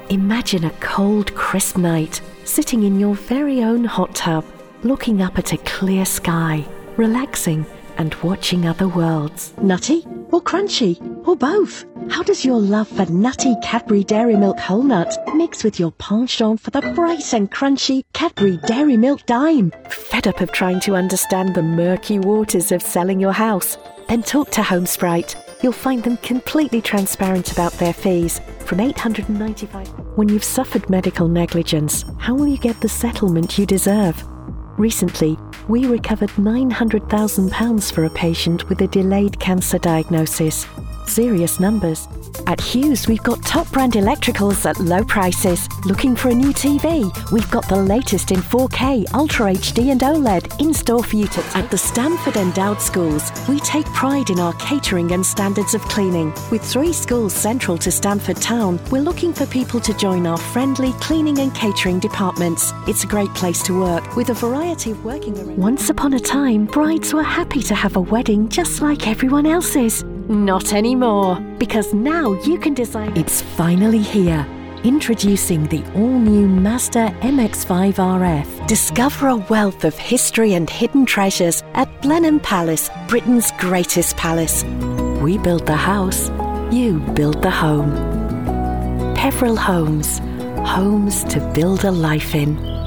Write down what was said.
Imagine a cold, crisp night, sitting in your very own hot tub, looking up at a clear sky, relaxing and watching other worlds. Nutty or crunchy or both? How does your love for nutty Cadbury Dairy Milk Whole Nut mix with your penchant for the bright and crunchy Cadbury Dairy Milk Dime? Fed up of trying to understand the murky waters of selling your house? Then talk to HomeSprite. You'll find them completely transparent about their fees, from $895. When you've suffered medical negligence, how will you get the settlement you deserve? Recently, we recovered £900,000 for a patient with a delayed cancer diagnosis. Serious numbers. At Hughes, we've got top brand electricals at low prices. Looking for a new TV? We've got the latest in 4K, Ultra HD and OLED in store for you to... At the Stamford Endowed Schools, we take pride in our catering and standards of cleaning. With 3 schools central to Stamford Town, we're looking for people to join our friendly cleaning and catering departments. It's a great place to work, with a variety of working arrangements. Once upon a time, brides were happy to have a wedding just like everyone else's. Not anymore, because now you can design... It's finally here. Introducing the all-new Mazda MX-5 RF. Discover a wealth of history and hidden treasures at Blenheim Palace, Britain's greatest palace. We build the house, you build the home. Peveril Homes. Homes to build a life in.